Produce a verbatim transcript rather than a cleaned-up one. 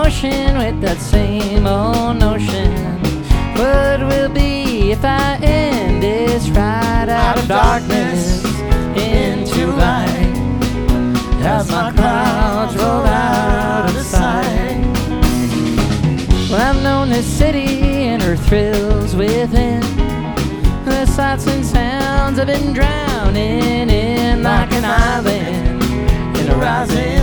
ocean with that same old notion. What will be if I end this ride out of darkness into light, as my clouds roll out of sight? Well, I've known this city and her thrills within. The sights and sounds have been drowning in like an island in a rising